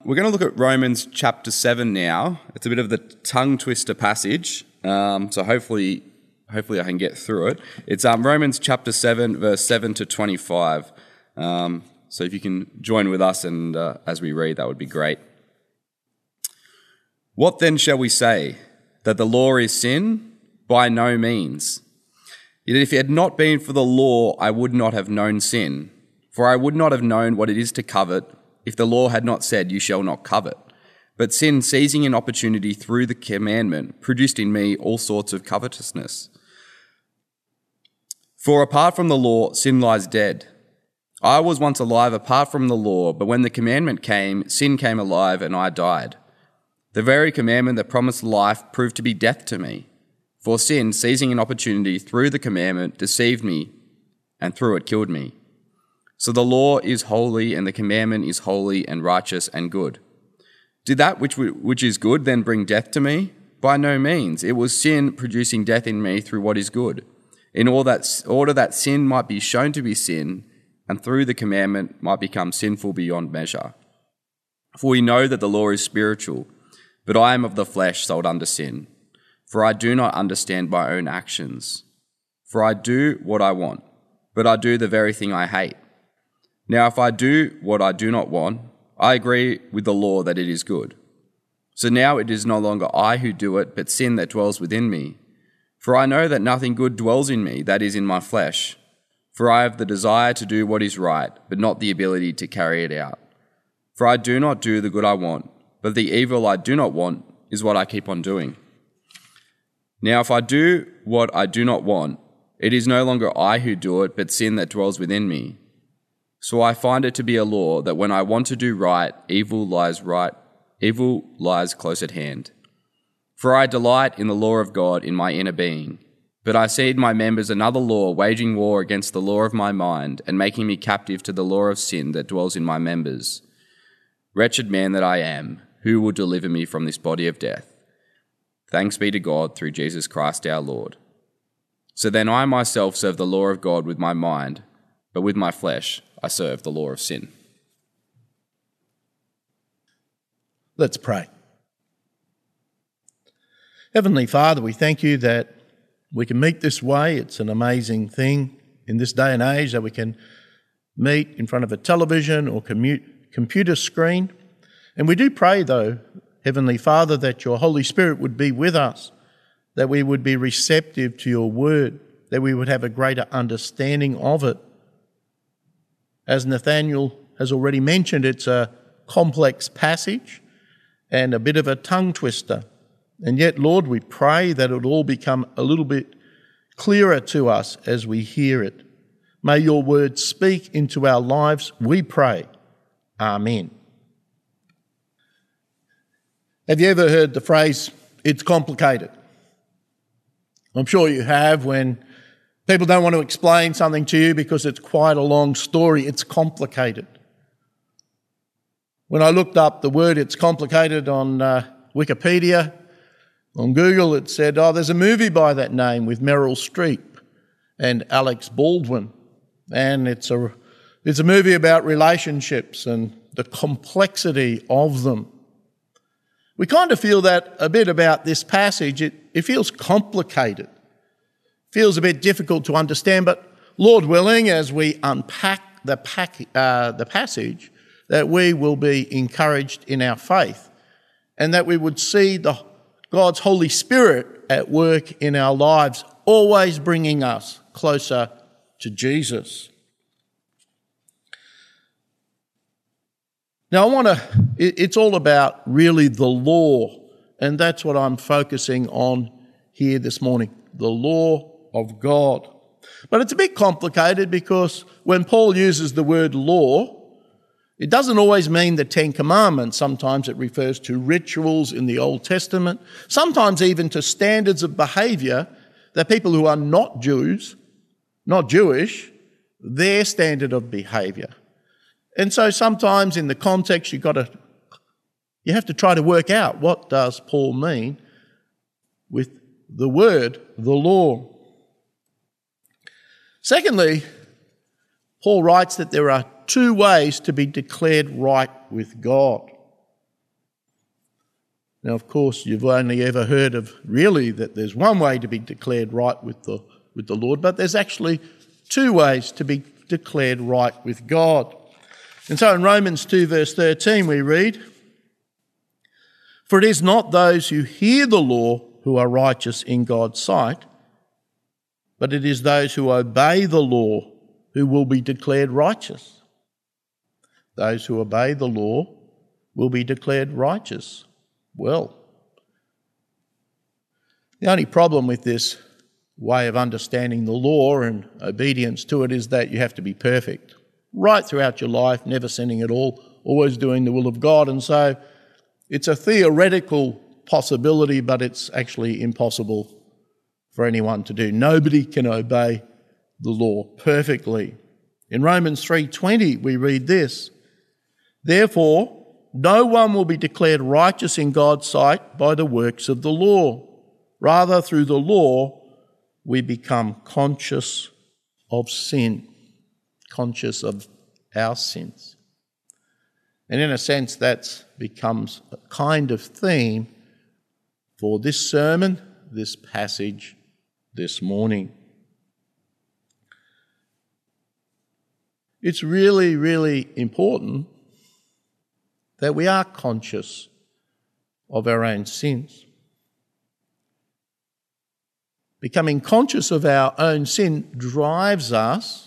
We're going to look at Romans chapter 7 now. It's a bit of the tongue twister passage, so hopefully I can get through it. It's Romans chapter 7, verse 7 to 25. So if you can join with us and as we read, that would be great. What then shall we say? That the law is sin? By no means. Yet if it had not been for the law, I would not have known sin. For I would not have known what it is to covet if the law had not said, you shall not covet. But sin, seizing an opportunity through the commandment, produced in me all sorts of covetousness. For apart from the law, sin lies dead. I was once alive apart from the law, but when the commandment came, sin came alive and I died. The very commandment that promised life proved to be death to me. For sin, seizing an opportunity through the commandment, deceived me, and through it killed me. So the law is holy, and the commandment is holy and righteous and good. Did that which is good then bring death to me? By no means. It was sin producing death in me through what is good, in order that sin might be shown to be sin, and through the commandment might become sinful beyond measure. For we know that the law is spiritual, but I am of the flesh, sold under sin. For I do not understand my own actions. For I do what I want, but I do the very thing I hate. Now if I do what I do not want, I agree with the law that it is good. So now it is no longer I who do it, but sin that dwells within me. For I know that nothing good dwells in me, that is in my flesh. For I have the desire to do what is right, but not the ability to carry it out. For I do not do the good I want, but the evil I do not want is what I keep on doing. Now if I do what I do not want, it is no longer I who do it, but sin that dwells within me. So I find it to be a law that when I want to do right, evil lies close at hand. For I delight in the law of God in my inner being. But I see in my members another law waging war against the law of my mind and making me captive to the law of sin that dwells in my members. Wretched man that I am, who will deliver me from this body of death? Thanks be to God through Jesus Christ our Lord. So then I myself serve the law of God with my mind, but with my flesh I serve the law of sin. Let's pray. Heavenly Father, we thank you that we can meet this way. It's an amazing thing in this day and age that we can meet in front of a television or computer screen. And we do pray, though, Heavenly Father, that your Holy Spirit would be with us, that we would be receptive to your word, that we would have a greater understanding of it. As Nathaniel has already mentioned, it's a complex passage and a bit of a tongue twister. And yet, Lord, we pray that it will all become a little bit clearer to us as we hear it. May your word speak into our lives, we pray. Amen. Have you ever heard the phrase, it's complicated? I'm sure you have. When people don't want to explain something to you because it's quite a long story, it's complicated. When I looked up the word it's complicated on Wikipedia, on Google, it said, there's a movie by that name with Meryl Streep and Alex Baldwin. And it's a movie about relationships and the complexity of them. We kind of feel that a bit about this passage. It feels complicated, feels a bit difficult to understand, but Lord willing, as we unpack the passage, that we will be encouraged in our faith and that we would see God's Holy Spirit at work in our lives, always bringing us closer to Jesus. Now, it's all about really the law, and that's what I'm focusing on here this morning, the law of God. But it's a bit complicated because when Paul uses the word law, it doesn't always mean the Ten Commandments. Sometimes it refers to rituals in the Old Testament, sometimes even to standards of behaviour that people who are not Jewish, their standard of behaviour. And so sometimes in the context you have to try to work out what does Paul mean with the word, the law. Secondly, Paul writes that there are two ways to be declared right with God. Now, of course, you've only ever heard of really that there's one way to be declared right with the Lord, but there's actually two ways to be declared right with God. And so in Romans 2 verse 13 we read, "For it is not those who hear the law who are righteous in God's sight, but it is those who obey the law who will be declared righteous." Those who obey the law will be declared righteous. Well, the only problem with this way of understanding the law and obedience to it is that you have to be perfect right throughout your life, never sinning at all, always doing the will of God. And so it's a theoretical possibility, but it's actually impossible for anyone to do. Nobody can obey the law perfectly. In Romans 3:20 we read this, "Therefore no one will be declared righteous in God's sight by the works of the law. Rather, through the law we become conscious of sin," conscious of our sins. And in a sense that becomes a kind of theme for this sermon, this passage this morning. It's really, really important that we are conscious of our own sins. Becoming conscious of our own sin drives us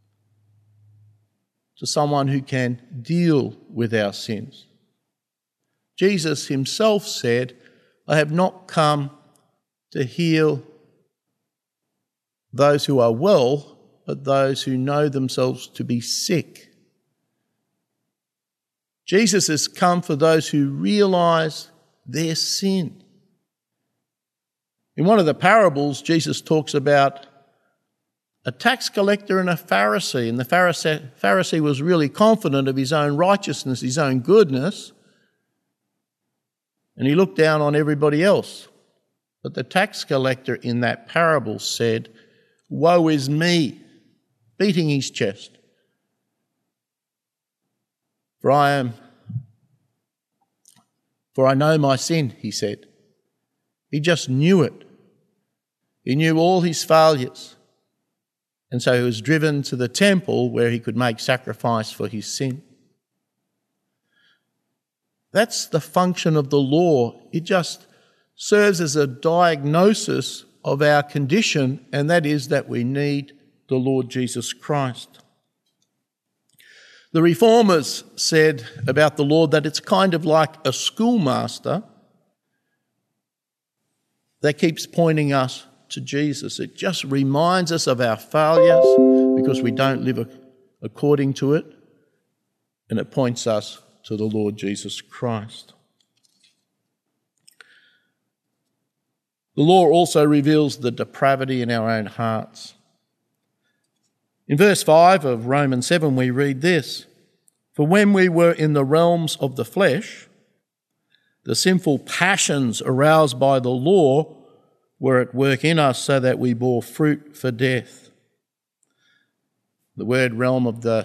to someone who can deal with our sins. Jesus himself said, "I have not come to heal those who are well, but those who know themselves to be sick." Jesus has come for those who realise their sin. In one of the parables, Jesus talks about a tax collector and a Pharisee, and the Pharisee was really confident of his own righteousness, his own goodness, and he looked down on everybody else. But the tax collector in that parable said, "Woe is me," beating his chest. For I know my sin," he said. He just knew it. He knew all his failures. And so he was driven to the temple where he could make sacrifice for his sin. That's the function of the law. It just serves as a diagnosis of our condition, and that is that we need the Lord Jesus Christ. The Reformers said about the law that it's kind of like a schoolmaster that keeps pointing us to Jesus. It just reminds us of our failures because we don't live according to it, and it points us to the Lord Jesus Christ. The law also reveals the depravity in our own hearts. In verse 5 of Romans 7 we read this, "For when we were in the realms of the flesh, the sinful passions aroused by the law were at work in us so that we bore fruit for death." The word realm of the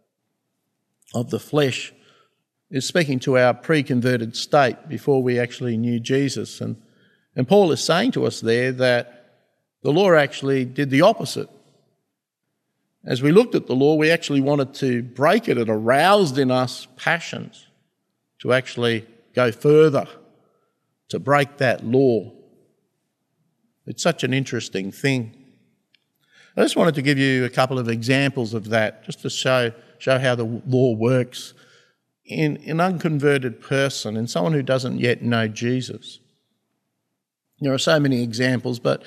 flesh is speaking to our pre-converted state before we actually knew Jesus. And Paul is saying to us there that the law actually did the opposite. As we looked at the law, we actually wanted to break it. It aroused in us passions to actually go further, to break that law. It's such an interesting thing. I just wanted to give you a couple of examples of that, just to show how the law works in an unconverted person, in someone who doesn't yet know Jesus. There are so many examples, but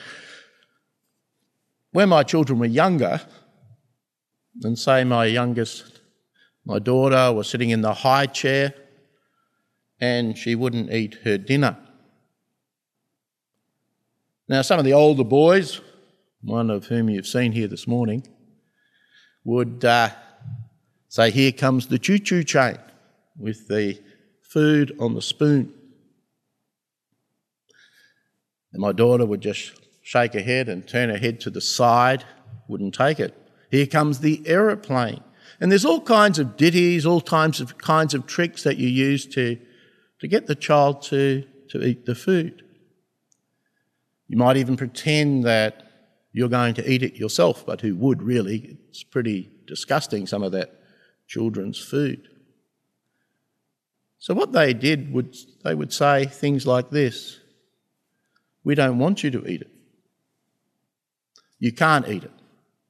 when my children were younger, and say my daughter was sitting in the high chair and she wouldn't eat her dinner. Now, some of the older boys, one of whom you've seen here this morning, would say, "Here comes the choo-choo train," with the food on the spoon. And my daughter would just shake her head and turn her head to the side, wouldn't take it. "Here comes the aeroplane." And there's all kinds of ditties, all kinds of tricks that you use to get the child to to eat the food. You might even pretend that you're going to eat it yourself, but who would really? It's pretty disgusting, some of that children's food. So what they did, they would say things like this: "We don't want you to eat it. You can't eat it."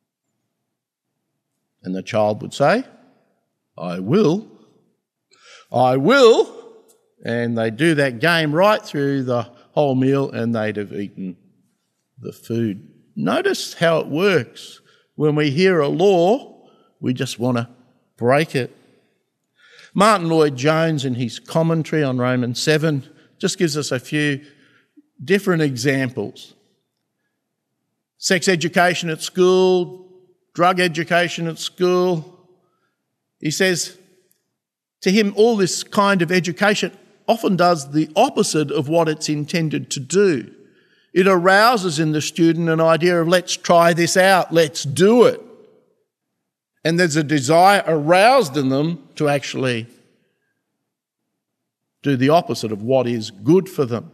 And the child would say, "I will. I will." And they'd do that game right through the whole meal and they'd have eaten the food. Notice how it works. When we hear a law, we just want to break it. Martin Lloyd-Jones, in his commentary on Romans 7, just gives us a few different examples. Sex education at school, drug education at school. He says, to him, all this kind of education often does the opposite of what it's intended to do. It arouses in the student an idea of, let's try this out, let's do it. And there's a desire aroused in them to actually do the opposite of what is good for them.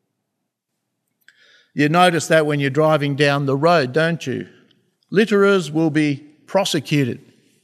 You notice that when you're driving down the road, don't you? Litterers will be prosecuted.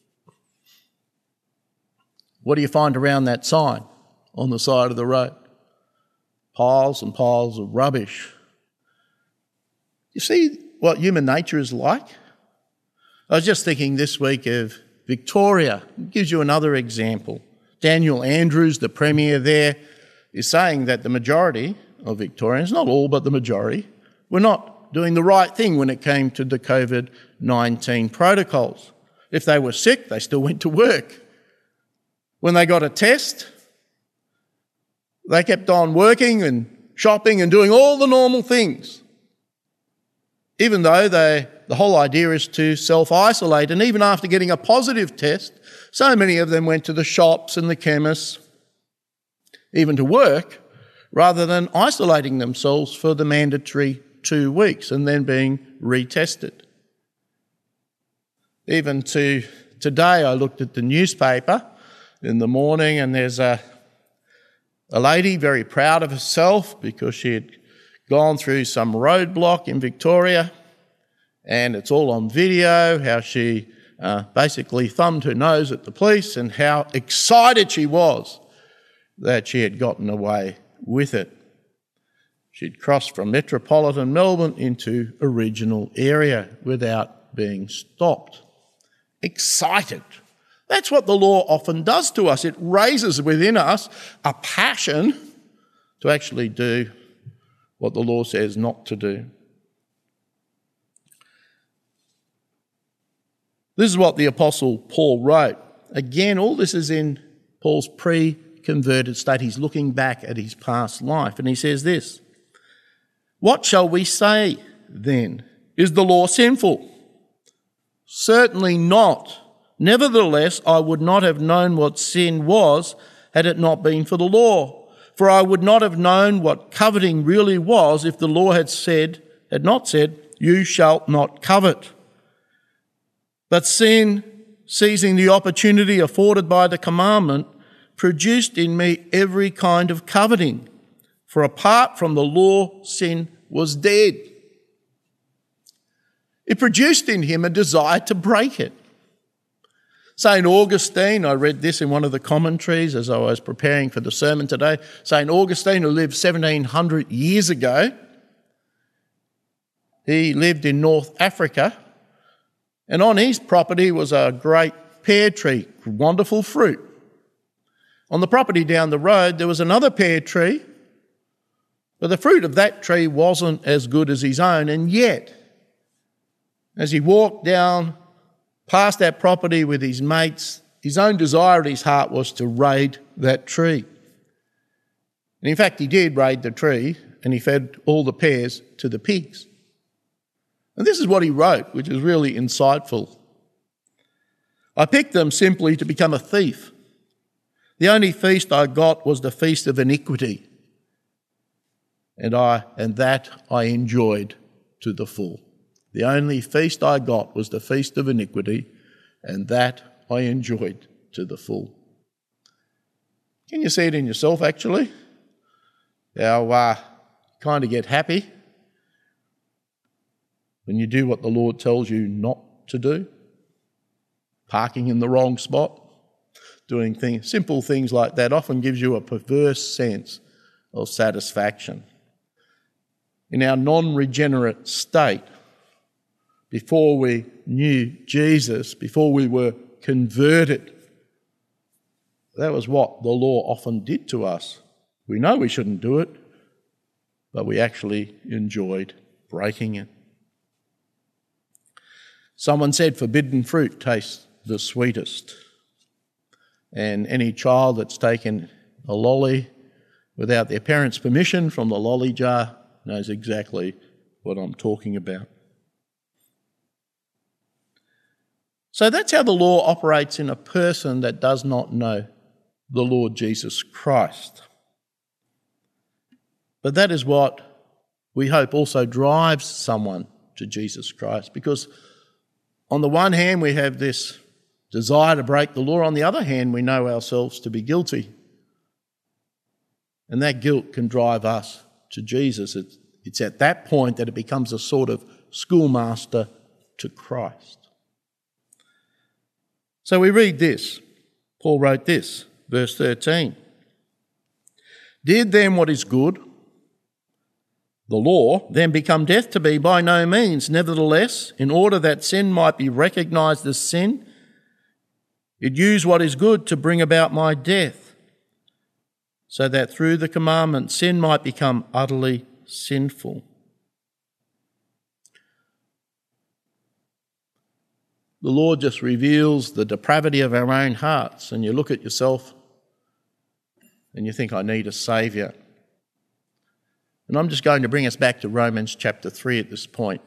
What do you find around that sign on the side of the road? Piles and piles of rubbish. You see what human nature is like? I was just thinking this week of Victoria. It gives you another example. Daniel Andrews, the Premier there, is saying that the majority of Victorians, not all but the majority, were not doing the right thing when it came to the COVID-19 protocols. If they were sick, they still went to work. When they got a test, they kept on working and shopping and doing all the normal things, even though the whole idea is to self-isolate. And even after getting a positive test, so many of them went to the shops and the chemists, even to work, rather than isolating themselves for the mandatory 2 weeks and then being retested. Even to today, I looked at the newspaper in the morning and there's a lady very proud of herself because she had gone through some roadblock in Victoria, and it's all on video, how she basically thumbed her nose at the police and how excited she was that she had gotten away with it. She'd crossed from metropolitan Melbourne into a regional area without being stopped. Excited. That's what the law often does to us. It raises within us a passion to actually do what the law says not to do. This is what the Apostle Paul wrote. Again, all this is in Paul's pre-converted state. He's looking back at his past life, and he says this: "What shall we say then? Is the law sinful? Certainly not. Nevertheless, I would not have known what sin was had it not been for the law. For I would not have known what coveting really was if the law had not said, 'You shalt not covet.' But sin, seizing the opportunity afforded by the commandment, produced in me every kind of coveting. For apart from the law, sin was dead." It produced in him a desire to break it. St. Augustine, I read this in one of the commentaries as I was preparing for the sermon today. St. Augustine, who lived 1700 years ago, he lived in North Africa, and on his property was a great pear tree, wonderful fruit. On the property down the road, there was another pear tree, but the fruit of that tree wasn't as good as his own, and yet, as he walked down past that property with his mates, his own desire at his heart was to raid that tree. And in fact, he did raid the tree, and he fed all the pears to the pigs. And this is what he wrote, which is really insightful. "I picked them simply to become a thief. The only feast I got was the feast of iniquity, and that I enjoyed to the full." The only feast I got was the feast of iniquity, and that I enjoyed to the full. Can you see it in yourself, actually? kind of get happy when you do what the Lord tells you not to do. Parking in the wrong spot, doing simple things like that often gives you a perverse sense of satisfaction. In our non-regenerate state, before we knew Jesus, before we were converted, that was what the law often did to us. We know we shouldn't do it, but we actually enjoyed breaking it. Someone said forbidden fruit tastes the sweetest. And any child that's taken a lolly without their parents' permission from the lolly jar knows exactly what I'm talking about. So that's how the law operates in a person that does not know the Lord Jesus Christ. But that is what we hope also drives someone to Jesus Christ, because on the one hand we have this desire to break the law, on the other hand we know ourselves to be guilty. And that guilt can drive us to Jesus. It's at that point that it becomes a sort of schoolmaster to Christ. So we read this. Paul wrote this, verse 13. Did then what is good, the law, then become death to me? By no means. Nevertheless, in order that sin might be recognised as sin, it used what is good to bring about my death, so that through the commandment sin might become utterly sinful. The Lord just reveals the depravity of our own hearts, and you look at yourself and you think, I need a saviour. And I'm just going to bring us back to Romans chapter 3 at this point.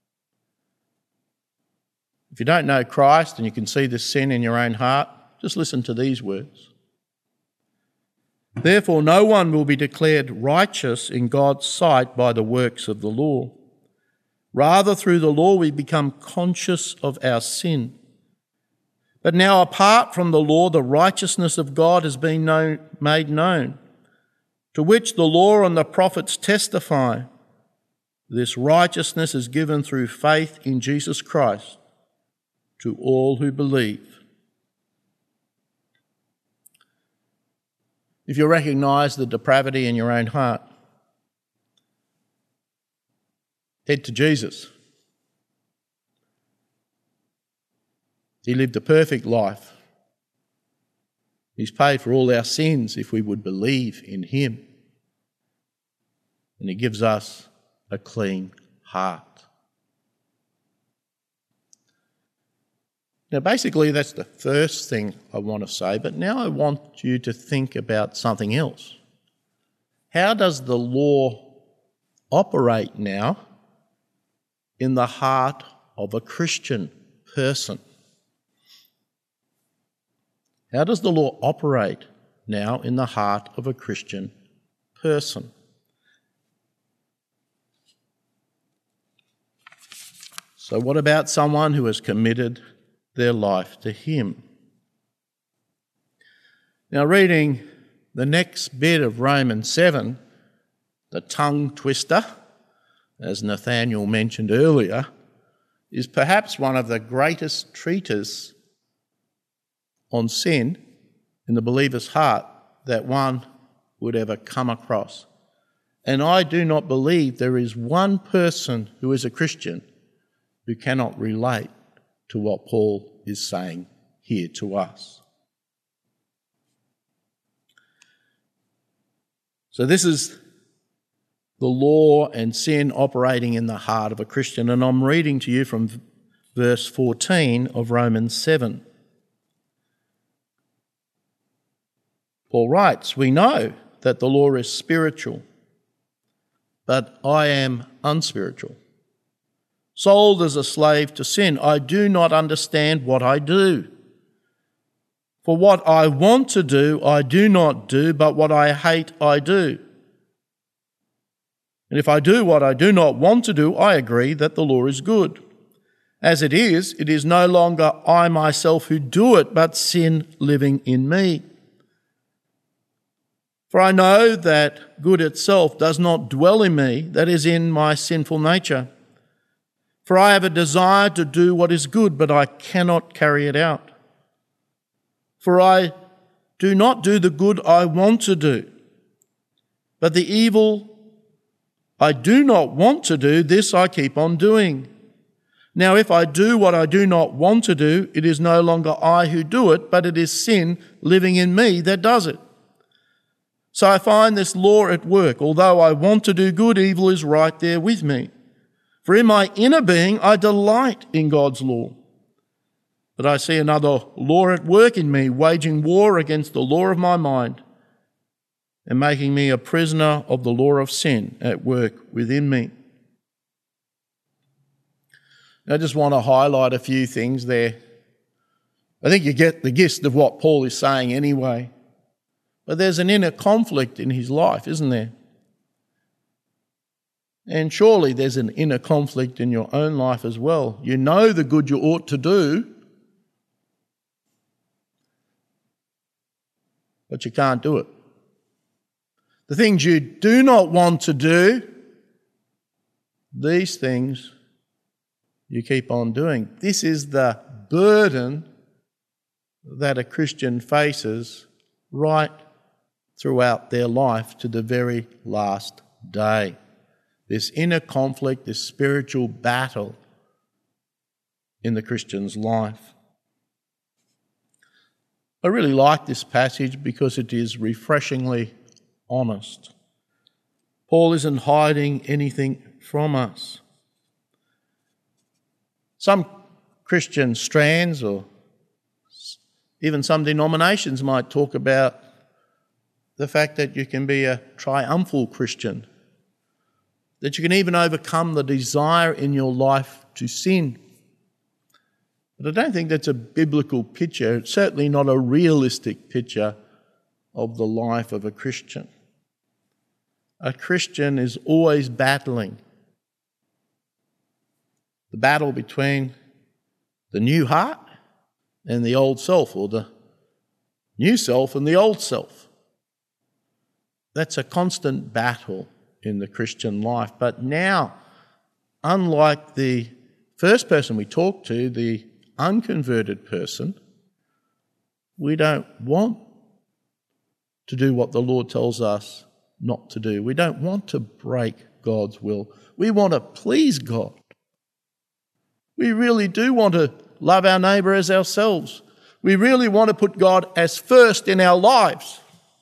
If you don't know Christ and you can see this sin in your own heart, just listen to these words. Therefore, no one will be declared righteous in God's sight by the works of the law. Rather, through the law, we become conscious of our sin. But now, apart from the law, the righteousness of God has been made known, to which the law and the prophets testify. This righteousness is given through faith in Jesus Christ to all who believe. If you recognise the depravity in your own heart, head to Jesus. He lived a perfect life. He's paid for all our sins if we would believe in him. And he gives us a clean heart. Now, basically, that's the first thing I want to say, but now I want you to think about something else. How does the law operate now in the heart of a Christian person? How does the law operate now in the heart of a Christian person? So what about someone who has committed their life to him? Now, reading the next bit of Romans 7, the tongue twister, as Nathaniel mentioned earlier, is perhaps one of the greatest treatises on sin in the believer's heart that one would ever come across. And I do not believe there is one person who is a Christian who cannot relate to what Paul is saying here to us. So this is the law and sin operating in the heart of a Christian, and I'm reading to you from verse 14 of Romans 7. Paul writes, "We know that the law is spiritual, but I am unspiritual. Sold as a slave to sin, I do not understand what I do. For what I want to do, I do not do, but what I hate, I do. And if I do what I do not want to do, I agree that the law is good. As it is no longer I myself who do it, but sin living in me. For I know that good itself does not dwell in me, that is, in my sinful nature. For I have a desire to do what is good, but I cannot carry it out. For I do not do the good I want to do, but the evil I do not want to do, this I keep on doing. Now if I do what I do not want to do, it is no longer I who do it, but it is sin living in me that does it. So I find this law at work. Although I want to do good, evil is right there with me. For in my inner being I delight in God's law. But I see another law at work in me, waging war against the law of my mind and making me a prisoner of the law of sin at work within me. I just want to highlight a few things there. I think you get the gist of what Paul is saying anyway. But there's an inner conflict in his life, isn't there? And surely there's an inner conflict in your own life as well. You know the good you ought to do, but you can't do it. The things you do not want to do, these things you keep on doing. This is the burden that a Christian faces right throughout their life to the very last day. This inner conflict, this spiritual battle in the Christian's life. I really like this passage because it is refreshingly honest. Paul isn't hiding anything from us. Some Christian strands or even some denominations might talk about the fact that you can be a triumphal Christian, that you can even overcome the desire in your life to sin. But I don't think that's a biblical picture. It's certainly not a realistic picture of the life of a Christian. A Christian is always battling. The battle between the new heart and the old self, or the new self and the old self. That's a constant battle in the Christian life. But now, unlike the first person we talked to, the unconverted person, we don't want to do what the Lord tells us not to do. We don't want to break God's will. We want to please God. We really do want to love our neighbour as ourselves. We really want to put God as first in our lives.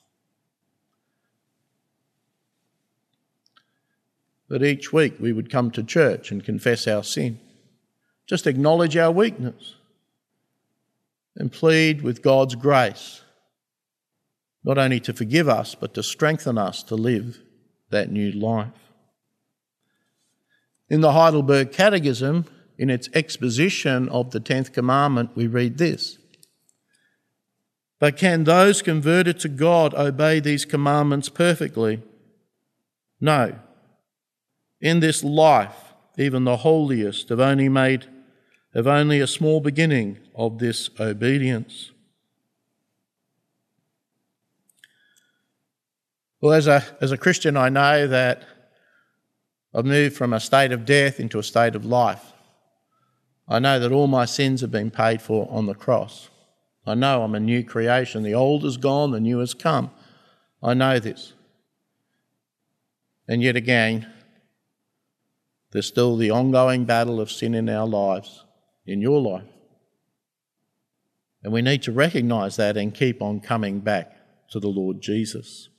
That each week we would come to church and confess our sin. Just acknowledge our weakness and plead with God's grace, not only to forgive us, but to strengthen us to live that new life. In the Heidelberg Catechism, in its exposition of the 10th commandment, we read this: "But can those converted to God obey these commandments perfectly? No. In this life, even the holiest have only a small beginning of this obedience." Well, as a Christian, I know that I've moved from a state of death into a state of life. I know that all my sins have been paid for on the cross. I know I'm a new creation. The old is gone, the new has come. I know this. And yet again, there's still the ongoing battle of sin in our lives, in your life. And we need to recognise that and keep on coming back to the Lord Jesus.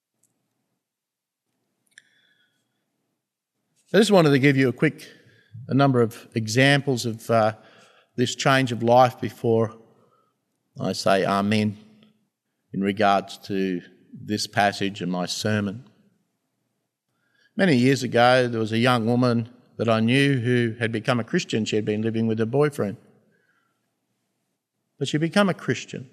I just wanted to give you a number of examples of this change of life before I say amen in regards to this passage and my sermon. Many years ago, there was a young woman that I knew who had become a Christian. She had been living with her boyfriend. But she became a Christian.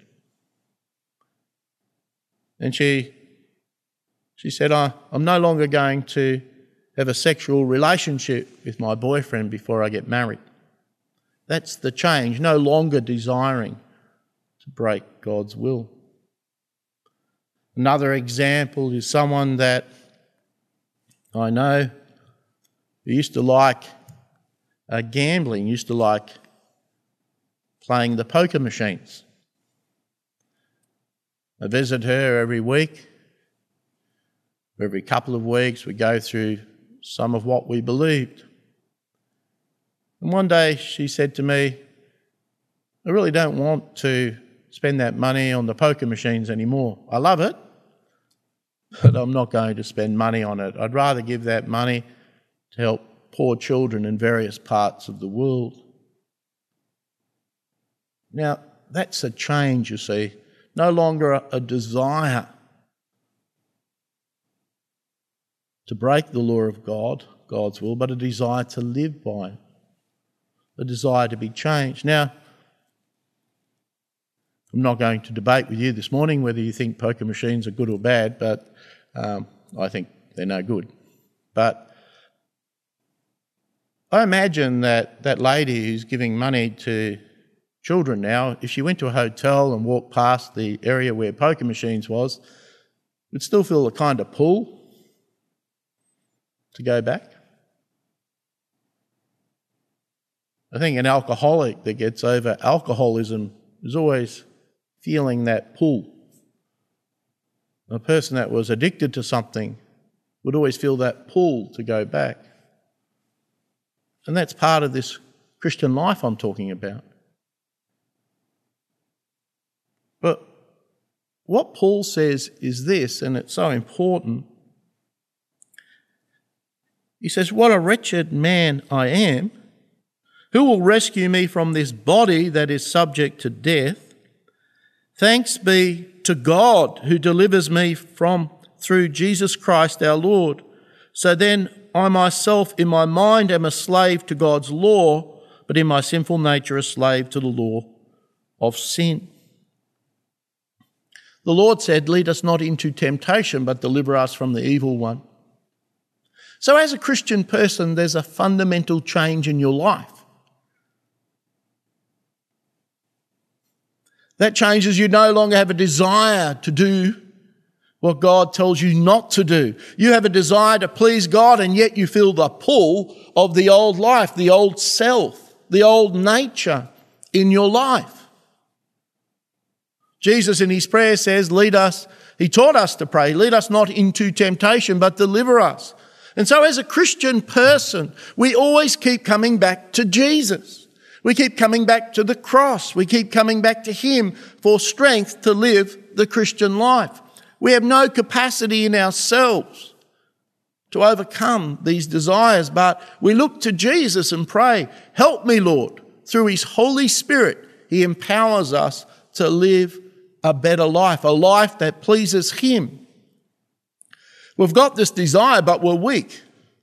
And she said, I'm no longer going to have a sexual relationship with my boyfriend before I get married. That's the change, no longer desiring to break God's will. Another example is someone that I know who used to like gambling, used to like playing the poker machines. I visit her every week. Every couple of weeks we go through some of what we believed. And one day she said to me, I really don't want to spend that money on the poker machines anymore. I love it, but I'm not going to spend money on it. I'd rather give that money to help poor children in various parts of the world. Now, that's a change, you see. No longer a desire to break the law of God, God's will, but a desire to live by it, a desire to be changed. Now, I'm not going to debate with you this morning whether you think poker machines are good or bad, but I think they're no good. But I imagine that lady who's giving money to children now, if she went to a hotel and walked past the area where poker machines was, would still feel a kind of pull to go back. I think an alcoholic that gets over alcoholism is always feeling that pull. A person that was addicted to something would always feel that pull to go back. And that's part of this Christian life I'm talking about. But what Paul says is this, and it's so important. He says, what a wretched man I am. Who will rescue me from this body that is subject to death? Thanks be to God who delivers me through Jesus Christ our Lord. So then I myself in my mind am a slave to God's law, but in my sinful nature a slave to the law of sin. The Lord said, lead us not into temptation, but deliver us from the evil one. So as a Christian person, there's a fundamental change in your life. That changes. You no longer have a desire to do what God tells you not to do. You have a desire to please God, and yet you feel the pull of the old life, the old self, the old nature in your life. Jesus in his prayer says, he taught us to pray, lead us not into temptation, but deliver us. And so as a Christian person, we always keep coming back to Jesus. We keep coming back to the cross. We keep coming back to him for strength to live the Christian life. We have no capacity in ourselves to overcome these desires, but we look to Jesus and pray, help me, Lord. Through his Holy Spirit, he empowers us to live a better life, a life that pleases him. We've got this desire, but we're weak.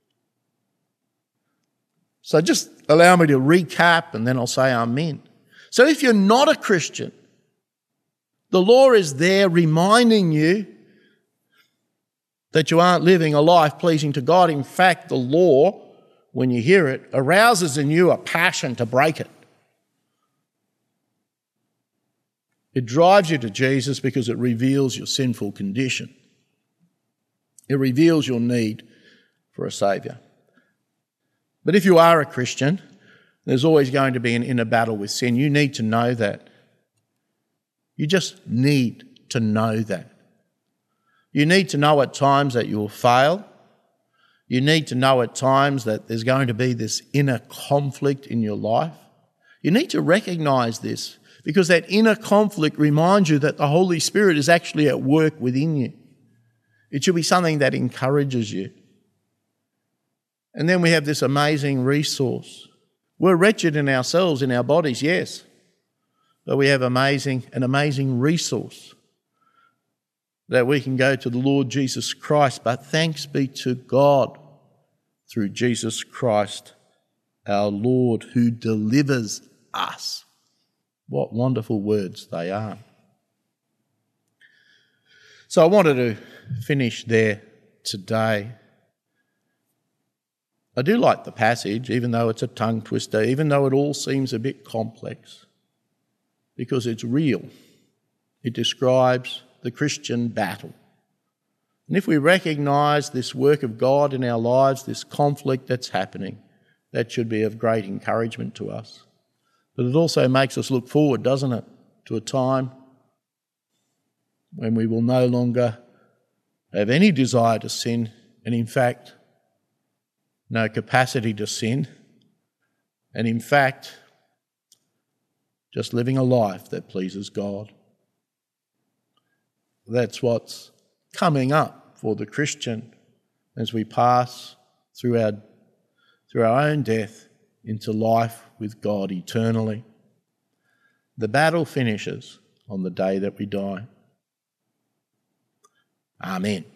So just allow me to recap and then I'll say amen. So if you're not a Christian, the law is there reminding you that you aren't living a life pleasing to God. In fact, the law, when you hear it, arouses in you a passion to break it. It drives you to Jesus because it reveals your sinful condition. It reveals your need for a Saviour. But if you are a Christian, there's always going to be an inner battle with sin. You need to know that. You just need to know that. You need to know at times that you will fail. You need to know at times that there's going to be this inner conflict in your life. You need to recognise this because that inner conflict reminds you that the Holy Spirit is actually at work within you. It should be something that encourages you. And then we have this amazing resource. We're wretched in ourselves, in our bodies, yes. But we have an amazing resource that we can go to the Lord Jesus Christ. But thanks be to God through Jesus Christ, our Lord, who delivers us. What wonderful words they are. So I wanted to finish there today. I do like the passage, even though it's a tongue twister, even though it all seems a bit complex, because it's real. It describes the Christian battle. And if we recognise this work of God in our lives, this conflict that's happening, that should be of great encouragement to us. But it also makes us look forward, doesn't it, to a time when we will no longer have any desire to sin, and in fact, no capacity to sin, and in fact, just living a life that pleases God. That's what's coming up for the Christian as we pass through our own death into life with God eternally. The battle finishes on the day that we die. Amen.